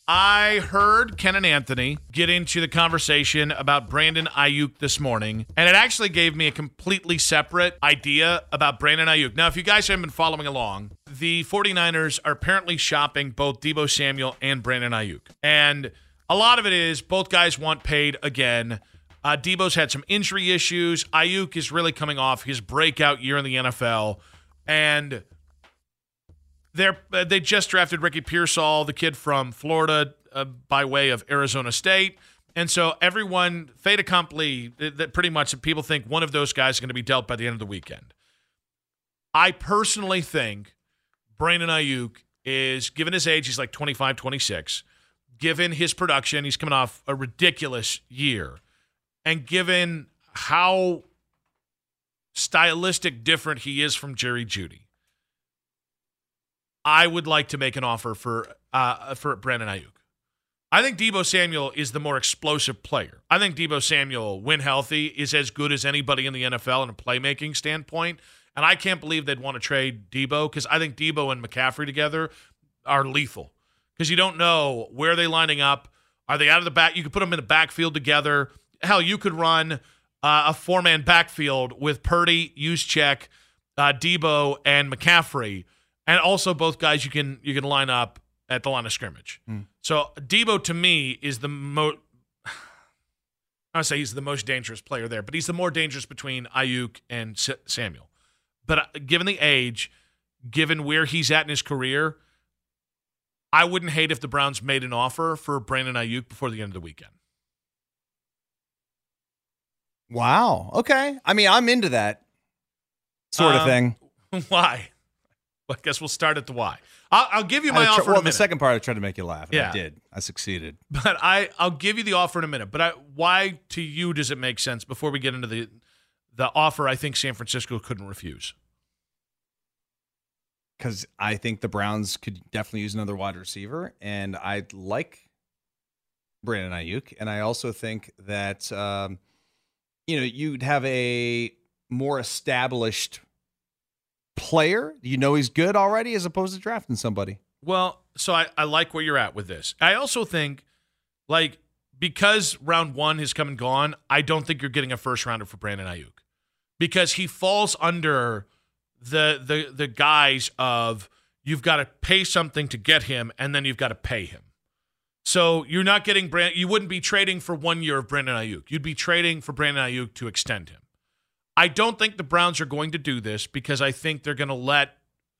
I heard Ken and Anthony get into the conversation about Brandon Ayuk this morning, and it actually gave me a completely separate idea about Brandon Ayuk. Now, if you guys haven't been following along, the 49ers are apparently shopping both Deebo Samuel and Brandon Ayuk. And a lot of it is both guys want paid again. Deebo's had some injury issues. Ayuk is really coming off his breakout year in the NFL. And they just drafted Ricky Pearsall, the kid from Florida, by way of Arizona State. And so everyone, fait accompli, that pretty much people think one of those guys is going to be dealt by the end of the weekend. I personally think Brandon Ayuk is, given his age, he's like 25, 26. Given his production, he's coming off a ridiculous year. And given how stylistic different he is from Jerry Jeudy, I would like to make an offer for Brandon Ayuk. I think Deebo Samuel is the more explosive player. I think Deebo Samuel, when healthy, is as good as anybody in the NFL in a playmaking standpoint. And I can't believe they'd want to trade Deebo because I think Deebo and McCaffrey together are lethal because you don't know where they're lining up. Are they out of the back? You could put them in the backfield together. Hell, you could run a four-man backfield with Purdy, Juszczyk, Deebo, and McCaffrey. And also both guys you can line up at the line of scrimmage. So Deebo to me is the most – I would say he's the most dangerous player there, but he's the more dangerous between Ayuk and Samuel. But given the age, given where he's at in his career, I wouldn't hate if the Browns made an offer for Brandon Ayuk before the end of the weekend. Wow. Okay. I mean, I'm into that sort of thing. Why? Well, I guess we'll start at the why. I'll give you my offer in a minute. The second part I tried to make you laugh. And yeah. I did. I succeeded. But I'll give you the offer in a minute. But why to you does it make sense before we get into the offer I think San Francisco couldn't refuse? Because I think the Browns could definitely use another wide receiver, and I like Brandon Ayuk. And I also think that you'd have a more established player. You know he's good already as opposed to drafting somebody. Well, so I like where you're at with this. I also think, because round one has come and gone, I don't think you're getting a first rounder for Brandon Ayuk because he falls under the guise of you've got to pay something to get him and then you've got to pay him. So you're not getting you wouldn't be trading for 1 year of Brandon Ayuk. You'd be trading for Brandon Ayuk to extend him. I don't think the Browns are going to do this because I think they're going to let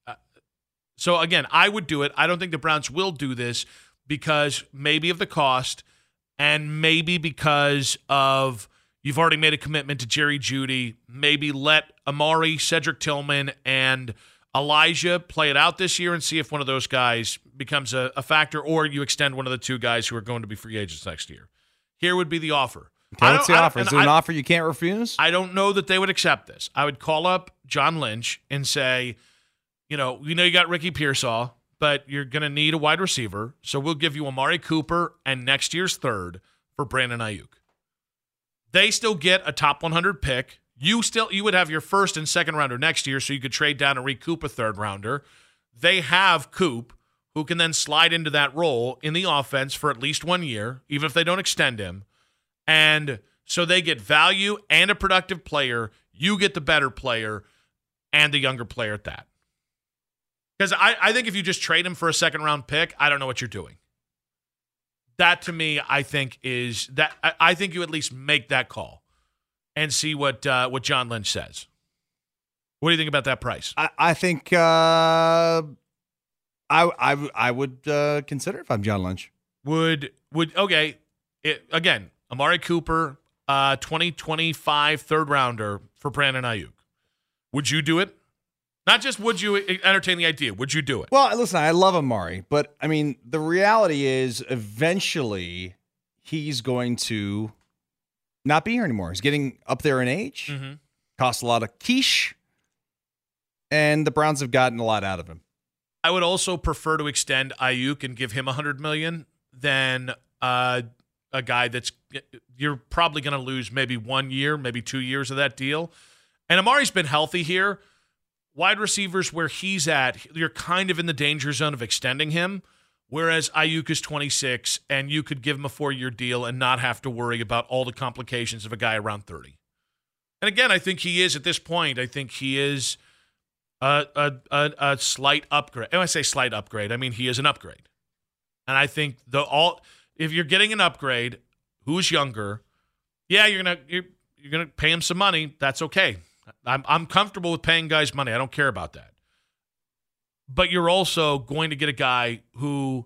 so again, I would do it. I don't think the Browns will do this because maybe of the cost and maybe because of you've already made a commitment to Jerry Jeudy. Maybe let Amari, Cedric Tillman, and Elijah play it out this year and see if one of those guys becomes a factor or you extend one of the two guys who are going to be free agents next year. Here would be the offer. Okay, what's the offer? Is there an offer you can't refuse? I don't know that they would accept this. I would call up John Lynch and say, you got Ricky Pearsall, but you're going to need a wide receiver, so we'll give you Amari Cooper and next year's third for Brandon Ayuk. They still get a top 100 pick. You would have your first and second rounder next year, so you could trade down and recoup a third rounder. They have Coop, who can then slide into that role in the offense for at least 1 year, even if they don't extend him. And so they get value and a productive player. You get the better player and the younger player at that. Because I think if you just trade him for a second-round pick, I don't know what you're doing. That, to me, I think is that I think you at least make that call and see what John Lynch says. What do you think about that price? I think I would consider it if I'm John Lynch. Okay. Again, Amari Cooper, 2025 third rounder for Brandon Ayuk. Would you do it? Not just would you entertain the idea, would you do it? Well, listen, I love Amari, but I mean, the reality is eventually he's going to not be here anymore. He's getting up there in age, costs a lot of quiche, and the Browns have gotten a lot out of him. I would also prefer to extend Ayuk and give him $100 million than a guy that's you're probably going to lose maybe 1 year, maybe 2 years of that deal. And Amari's been healthy here. Wide receivers where he's at, you're kind of in the danger zone of extending him. whereas Ayuk is 26, and you could give him a 4-year deal and not have to worry about all the complications of a guy around 30. And again, I think he is, at this point, I think he is a slight upgrade. And when I say slight upgrade, I mean he is an upgrade. And I think if you're getting an upgrade who's younger, yeah, you're gonna pay him some money. That's okay. I'm comfortable with paying guys money. I don't care about that. But you're also going to get a guy who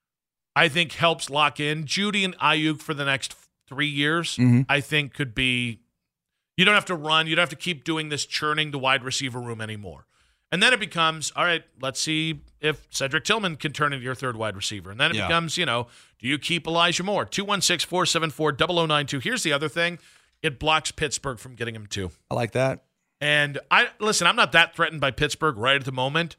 I think helps lock in Jeudy and Ayuk for the next 3 years. Mm-hmm. I think could be. You don't have to run. You don't have to keep doing this churning the wide receiver room anymore. And then it becomes, all right, let's see if Cedric Tillman can turn into your third wide receiver. And then it becomes, do you keep Elijah Moore? 216-474-0092. Here's the other thing. It blocks Pittsburgh from getting him too. I like that. And I'm not that threatened by Pittsburgh right at the moment.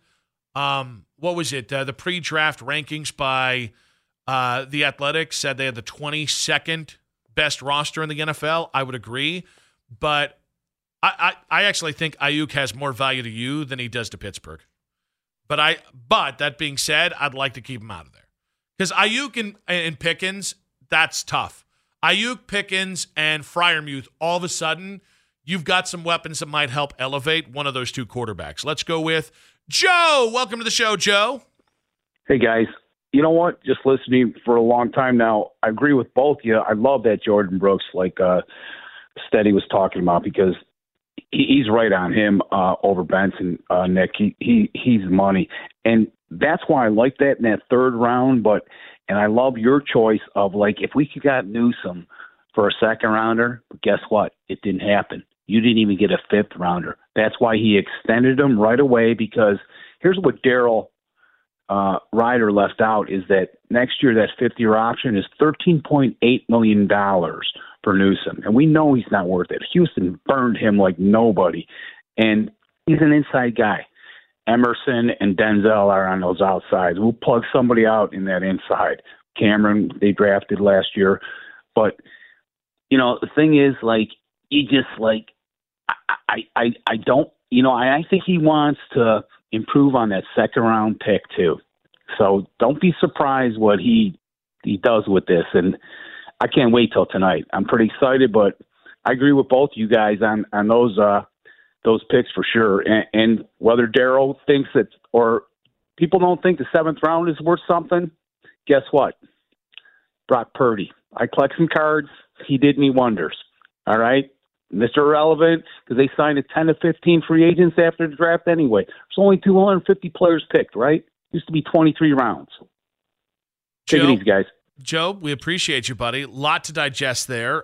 What was it? The pre-draft rankings by The Athletic said they had the 22nd best roster in the NFL. I would agree. But I actually think Ayuk has more value to you than he does to Pittsburgh. But that being said, I'd like to keep him out of there. Because Ayuk and Pickens, that's tough. Ayuk, Pickens, and Freiermuth, all of a sudden, you've got some weapons that might help elevate one of those two quarterbacks. Let's go with Joe. Welcome to the show, Joe. Hey, guys. You know what? Just listening for a long time now, I agree with both of you. I love that Jordan Brooks, Steady was talking about, because he's right on him over Benson, Nick. He's money. And that's why I like that in that third round. And I love your choice of, if we could got Newsome for a second rounder, but guess what? It didn't happen. You didn't even get a fifth rounder. That's why he extended him right away, because here's what Daryl Ryder left out is that next year, that fifth-year option is $13.8 million for Newsome. And we know he's not worth it. Houston burned him like nobody. And he's an inside guy. Emerson and Denzel are on those outsides. We'll plug somebody out in that inside. Cameron, they drafted last year. But, the thing is, you just, I don't, I think he wants to improve on that second-round pick, too. So don't be surprised what he does with this. And I can't wait till tonight. I'm pretty excited, but I agree with both you guys on those picks for sure. And whether Daryl thinks that, or people don't think the seventh round is worth something, guess what? Brock Purdy. I collect some cards. He did me wonders. All right? Mr. Irrelevant, because they signed a 10 to 15 free agents after the draft anyway. There's only 250 players picked, right? Used to be 23 rounds. Take it easy, guys. Joe, we appreciate you, buddy. Lot to digest there.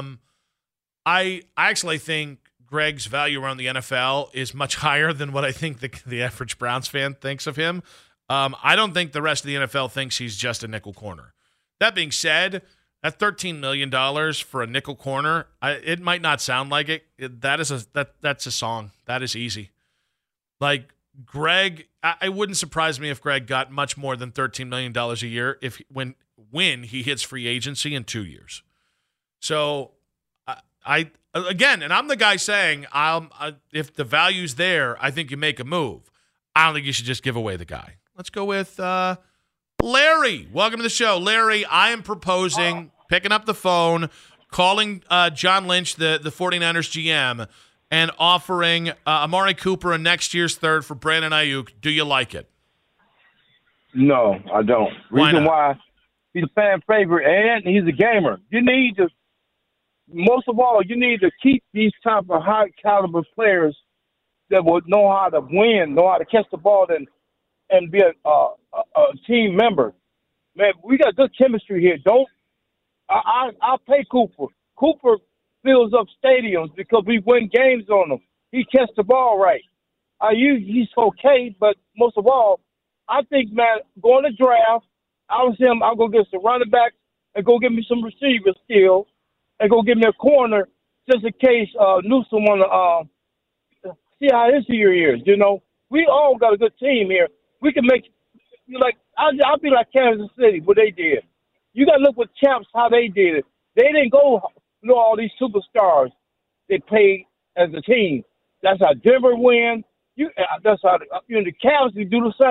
I actually think Greg's value around the NFL is much higher than what I think the average Browns fan thinks of him. I don't think the rest of the NFL thinks he's just a nickel corner. That being said, that $13 million for a nickel corner, it might not sound like it. That's a song. That is easy. Greg, it wouldn't surprise me if Greg got much more than $13 million a year when he hits free agency in 2 years. So again, and I'm the guy saying, if the value's there, I think you make a move. I don't think you should just give away the guy. Let's go with Larry. Welcome to the show. Larry, I am proposing picking up the phone, calling John Lynch, the 49ers GM, and offering Amari Cooper a next year's third for Brandon Ayuk. Do you like it? No, I don't. Reason why, he's a fan favorite and he's a gamer. Most of all, you need to keep these type of high caliber players that will know how to win, know how to catch the ball, and be a team member. Man, we got good chemistry here. I'll pay Cooper. Cooper fills up stadiums because we win games on him. He catch the ball right. He's okay, but most of all, I think, man, going to draft, I'll go get some running backs and go get me some receivers still and go get me a corner just in case Newsome want to see how his year is. We all got a good team here. We can make I'll be like Kansas City, what they did. You got to look with Champs how they did it. They didn't go all these superstars. They played as a team. That's how Denver win. That's how the Cavs do the same.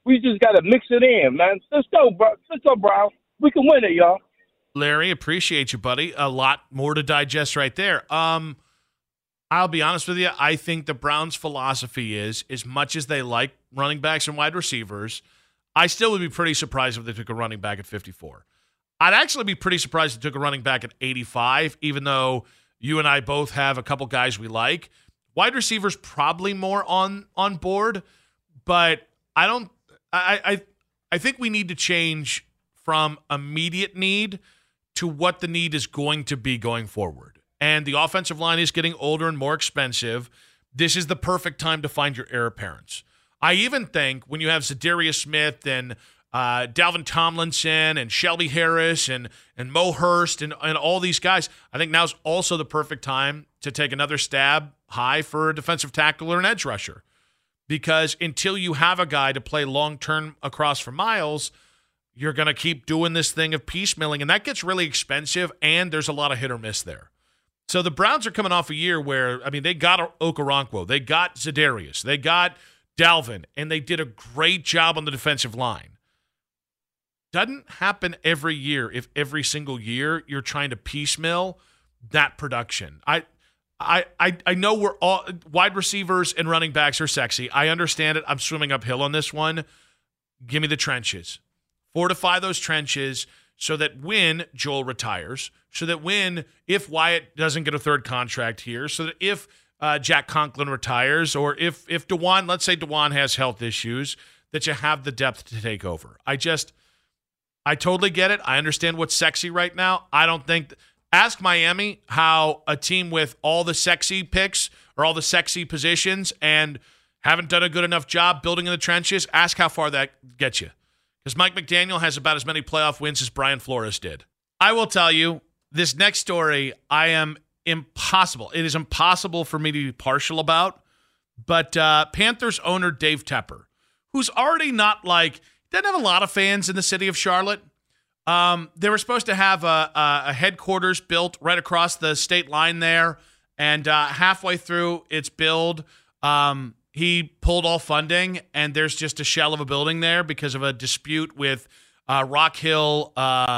We just got to mix it in, man. Let's go, bro. Let's go, Brown. We can win it, y'all. Larry, appreciate you, buddy. A lot more to digest right there. I'll be honest with you. I think the Browns' philosophy is, as much as they like running backs and wide receivers, I still would be pretty surprised if they took a running back at 54. I'd actually be pretty surprised if they took a running back at 85, even though you and I both have a couple guys we like. Wide receivers probably more on board, but I think we need to change from immediate need to what the need is going to be going forward. And the offensive line is getting older and more expensive. This is the perfect time to find your heir apparents. I even think when you have Zadarius Smith and Dalvin Tomlinson and Shelby Harris and Mo Hurst and all these guys, I think now's also the perfect time to take another stab high for a defensive tackle or an edge rusher. Because until you have a guy to play long-term across for Miles, you're going to keep doing this thing of piecemealing, and that gets really expensive, and there's a lot of hit or miss there. So the Browns are coming off a year where, I mean, they got Okoronkwo, they got Zadarius, they got Dalvin, and they did a great job on the defensive line. Doesn't happen every year if every single year you're trying to piecemeal that production. I know we're all wide receivers and running backs are sexy. I understand it. I'm swimming uphill on this one. Give me the trenches. Fortify those trenches so that when Joel retires, so that if Wyatt doesn't get a third contract here, so that if Jack Conklin retires, or if DeJuan, let's say DeJuan has health issues, that you have the depth to take over. I totally get it. I understand what's sexy right now. I don't think ask Miami how a team with all the sexy picks or all the sexy positions and haven't done a good enough job building in the trenches, ask how far that gets you. Because Mike McDaniel has about as many playoff wins as Brian Flores did. I will tell you, this next story, it is impossible for me to be partial about, but Panthers owner Dave Tepper, who's already doesn't have a lot of fans in the city of Charlotte. They were supposed to have a headquarters built right across the state line there, and halfway through its build, he pulled all funding, and there's just a shell of a building there because of a dispute with Rock Hill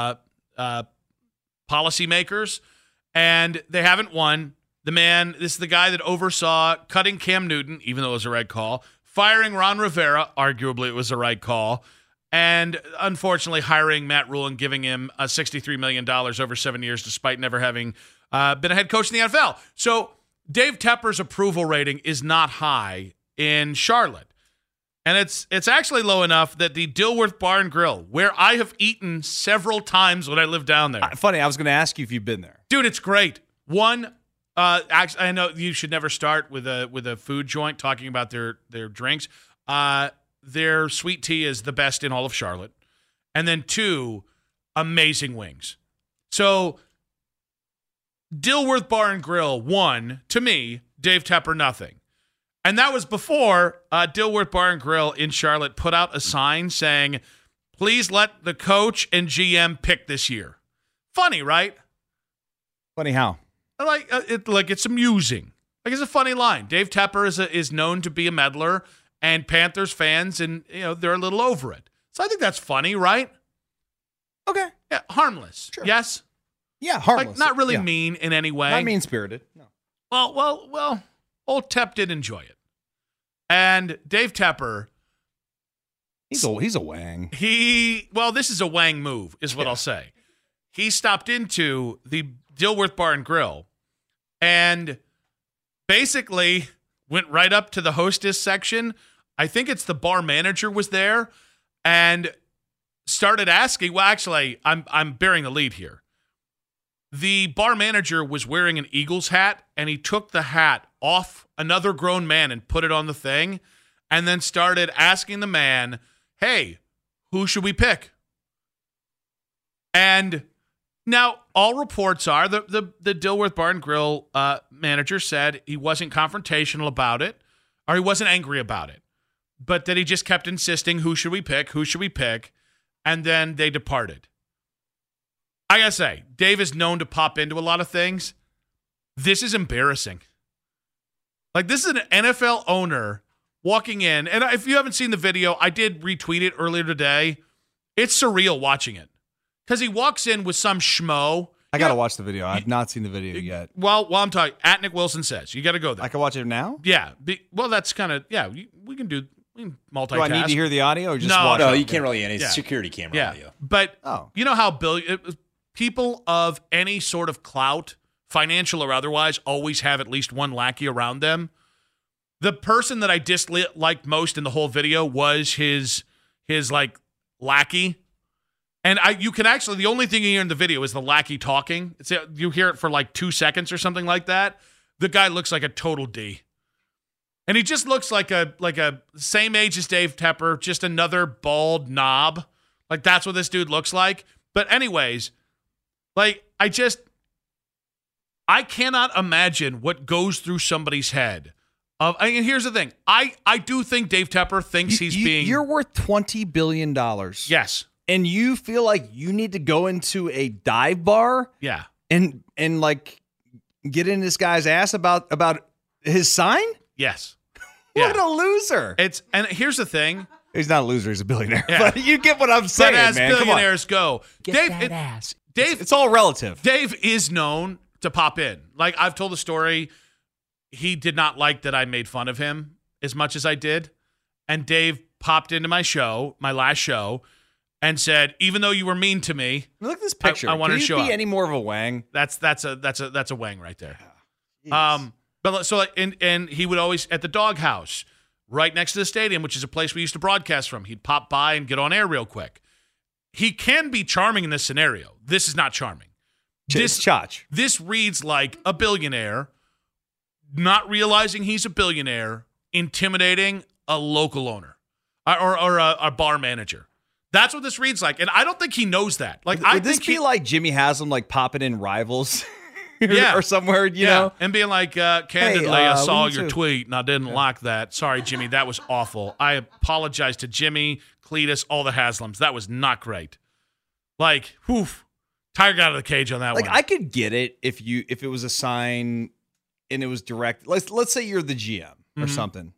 policymakers, and they haven't won. This is the guy that oversaw cutting Cam Newton, even though it was a right call, firing Ron Rivera, arguably it was a right call, and unfortunately hiring Matt Rule and giving him $63 million over 7 years despite never having been a head coach in the NFL. So Dave Tepper's approval rating is not high in Charlotte. And it's actually low enough that the Dilworth Bar and Grill, where I have eaten several times when I lived down there. Funny, I was going to ask you if you've been there. Dude, it's great. Actually, I know you should never start with a food joint talking about their drinks. Their sweet tea is the best in all of Charlotte. And then 2, amazing wings. So Dilworth Bar and Grill, 1, to me, Dave Tepper, nothing. And that was before Dilworth Bar and Grill in Charlotte put out a sign saying, please let the coach and GM pick this year. Funny, right? Funny how? It's amusing. It's a funny line. Dave Tepper is known to be a meddler, and Panthers fans, and they're a little over it. So I think that's funny, right? Okay. Yeah, harmless. Sure. Yes? Yeah, harmless. Not really mean in any way. Not mean-spirited. No. Well, old Tep did enjoy it. And Dave Tepper, he's a wang. This is a wang move, is what I'll say. He stopped into the Dilworth Bar and Grill and basically went right up to the hostess section. I think it's the bar manager was there and started asking. Well, actually, I'm bearing the lead here. The bar manager was wearing an Eagles hat, and he took the hat off another grown man and put it on the thing, and then started asking the man, hey, who should we pick? And now all reports are the Dilworth Bar and Grill manager said he wasn't confrontational about it, or he wasn't angry about it, but that he just kept insisting, who should we pick? Who should we pick? And then they departed. I gotta say, Dave is known to pop into a lot of things. This is embarrassing. This is an NFL owner walking in, and if you haven't seen the video, I did retweet it earlier today. It's surreal watching it because he walks in with some schmo. I got to watch the video. I've not seen the video yet. Well, while I'm talking, at Nick Wilson says, you got to go there. I can watch it now? Yeah. Well, that's kind of, we can multitask. Do I need to hear the audio or just No, watch it? No, you can't really. It's security camera audio. But you know how people of any sort of clout, financial or otherwise, always have at least one lackey around them. The person that I disliked most in the whole video was his like lackey. And you can actually, the only thing you hear in the video is the lackey talking. You hear it for like 2 seconds or something like that. The guy looks like a total D. And he just looks like a same age as Dave Tepper, just another bald knob. Like that's what this dude looks like. But anyways, like I cannot imagine what goes through somebody's head. And here's the thing. I do think Dave Tepper thinks You're worth $20 billion. Yes. And you feel like you need to go into a dive bar, and like get in this guy's ass about his sign? Yes. What a loser! And here's the thing. He's not a loser; he's a billionaire. Yeah. But you get what I'm saying, but as man. billionaires go, Dave, it's all relative. Dave is known to pop in. Like I've told the story, he did not like that I made fun of him as much as I did, and Dave popped into my show, my last show. And said, even though you were mean to me, look at this picture. I want to show Can you up. be any more of a wang? That's a wang right there. Yes. But so like, and he would always at the doghouse right next to the stadium, which is a place we used to broadcast from. He'd pop by and get on air real quick. He can be charming in this scenario. This is not charming. This reads like a billionaire not realizing he's a billionaire, intimidating a local owner or a bar manager. That's what this reads like, and I don't think he knows that. Like, Would this be like Jimmy Haslam, like popping in Rivals, yeah, or somewhere, you know, and being like, candidly, I saw your tweet and I didn't like that. Sorry, Jimmy, that was awful. I apologize to Jimmy, Cletus, all the Haslams. That was not great. Like, Tiger got out of the cage on that one. Like, I could get it if it was a sign and it was direct. Let's say you're the GM or something.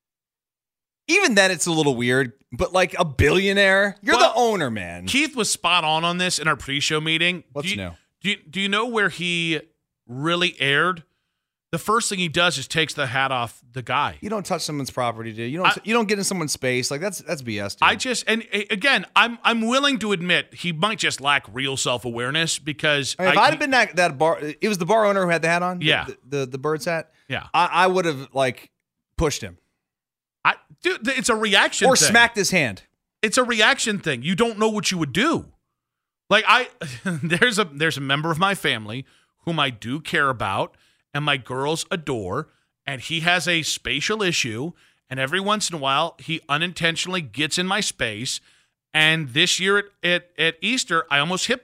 Even then, it's a little weird, but like a billionaire, you're the owner, man. Keith was spot on this in our pre-show meeting. What's new? Do you know where he really aired? The first thing he does is takes the hat off the guy. You don't touch someone's property, dude. You don't get in someone's space. Like that's BS, dude. And again, I'm willing to admit he might just lack real self-awareness because if I'd have been that bar, it was the bar owner who had the hat on. Yeah, the Birds hat. Yeah, I would have like pushed him. Dude, it's a reaction or thing. smacked his hand. It's a reaction thing. You don't know what you would do. Like there's a member of my family whom I do care about and my girls adore, and he has a spatial issue, and every once in a while he unintentionally gets in my space. And this year at Easter, I almost hip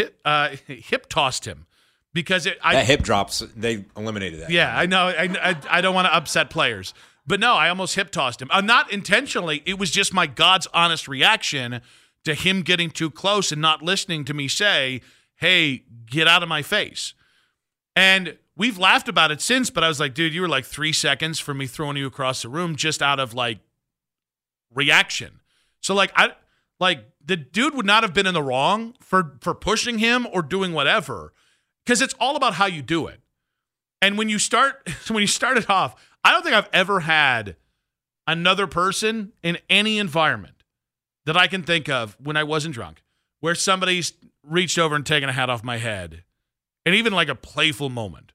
tossed him because that hip drops. They eliminated that. Yeah, I know. I don't want to upset players. But no, I almost hip tossed him. Not intentionally. It was just my God's honest reaction to him getting too close and not listening to me say, hey, get out of my face. And we've laughed about it since, but I was like, dude, you were like 3 seconds from me throwing you across the room just out of like reaction. So the dude would not have been in the wrong for pushing him or doing whatever, because it's all about how you do it. And when you started off, I don't think I've ever had another person in any environment that I can think of when I wasn't drunk where somebody's reached over and taken a hat off my head, and even like a playful moment.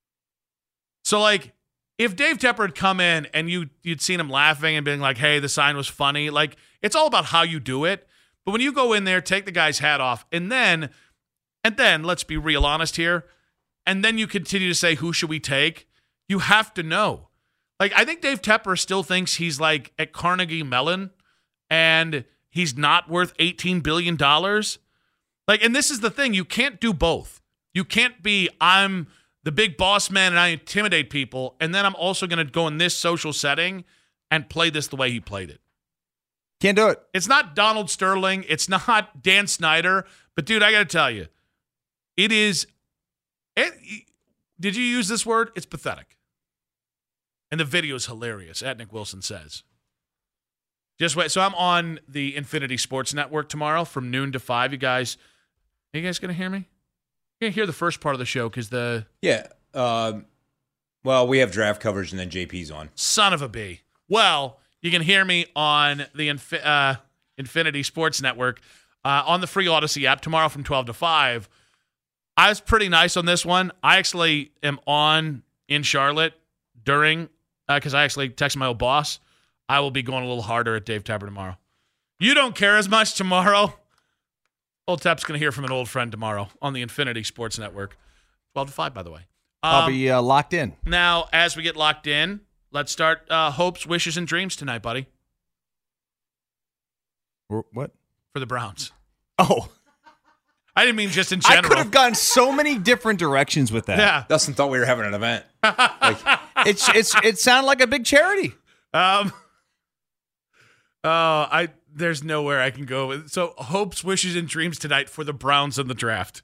So like if Dave Tepper had come in and you'd seen him laughing and being like, hey, the sign was funny, like it's all about how you do it. But when you go in there, take the guy's hat off, and then let's be real honest here, and then you continue to say, who should we take? You have to know. Like, I think Dave Tepper still thinks he's like at Carnegie Mellon and he's not worth $18 billion. Like, and this is the thing. You can't do both. You can't be, I'm the big boss man and I intimidate people, and then I'm also going to go in this social setting and play this the way he played it. Can't do it. It's not Donald Sterling. It's not Dan Snyder. But, dude, I got to tell you, did you use this word? It's pathetic. And the video is hilarious, at Nick Wilson says. Just wait. So I'm on the Infinity Sports Network tomorrow from noon to 5. Are you guys going to hear me? You can't hear the first part of the show because the... Yeah. Well, we have draft coverage and then JP's on. Son of a bee. Well, you can hear me on the Infinity Sports Network on the free Odyssey app tomorrow from 12 to 5. I was pretty nice on this one. I actually am on in Charlotte during, because I actually texted my old boss. I will be going a little harder at Dave Tepper tomorrow. You don't care as much tomorrow. Old Tep's going to hear from an old friend tomorrow on the Infinity Sports Network. 12 to 5, by the way. I'll be locked in. Now, as we get locked in, let's start hopes, wishes, and dreams tonight, buddy. What? For the Browns. Oh. I didn't mean just in general. I could have gone so many different directions with that. Yeah. Dustin thought we were having an event. It sounded like a big charity. There's nowhere I can go with. So hopes, wishes, and dreams tonight for the Browns in the draft.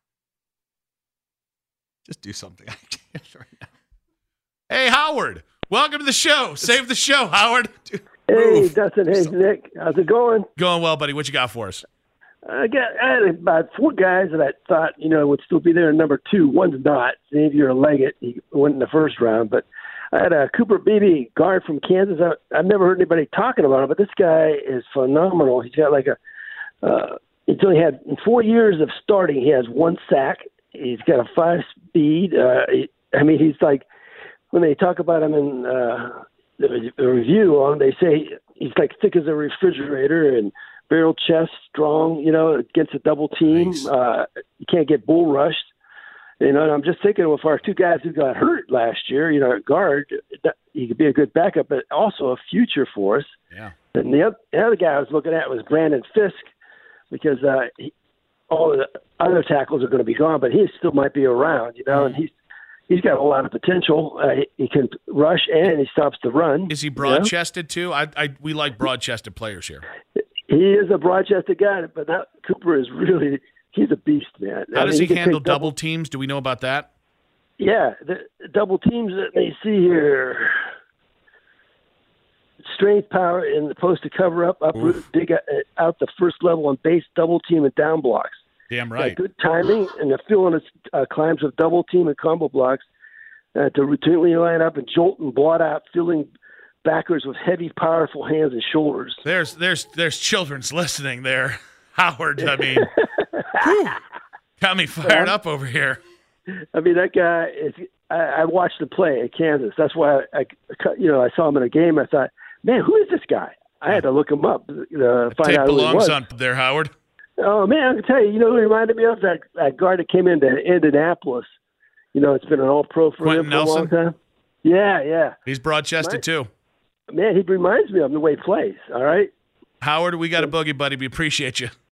Just do something I can't right now. Hey, Howard. Welcome to the show. Save the show, Howard. Hey, Dustin. Hey, Nick. How's it going? Going well, buddy. What you got for us? I had about 4 guys that I thought, would still be there in number 2. One's not. Xavier Leggett. He went in the first round. But I had a Cooper Beebe, guard from Kansas. I've never heard anybody talking about him, but this guy is phenomenal. He's got he's only had, in 4 years of starting, he has 1 sack. He's got a 5 speed. He's like, when they talk about him in the review on, they say he's like thick as a refrigerator and barrel chest, strong, against a double team. Nice. You can't get bull rushed. And I'm just thinking of our 2 guys who got hurt last year, at guard, he could be a good backup, but also a future for us. Yeah. And the other guy I was looking at was Brandon Fisk, because all the other tackles are going to be gone, but he still might be around, and he's got a lot of potential. He can rush and he stops the run. Is he broad-chested too? We like broad-chested players here. He is a broad-chested guy, but Cooper is really he's a beast, man. How does he handle double teams? Do we know about that? Yeah, the double teams that they see here. Strength, power in the post to cover up, uproot, dig out the first level on base, double team, and down blocks. Damn right. Good timing and the feeling of climbs with double team and combo blocks to routinely line up and jolt and blot out, filling backers with heavy, powerful hands and shoulders. There's children's listening there, Howard. I mean, got me fired up over here. I mean, that guy is. I watched him play at Kansas. That's why I saw him in a game. I thought, man, who is this guy? I had to look him up. Find tape out who belongs he was. on there, Howard. Oh man, I can tell you. Who he reminded me of? That guard that came into Indianapolis. It's been an All-Pro for Quentin him for Nelson? a long time. Yeah. He's broad-chested too. Man, he reminds me of the way he plays. All right, Howard, we got a boogie, buddy. We appreciate you.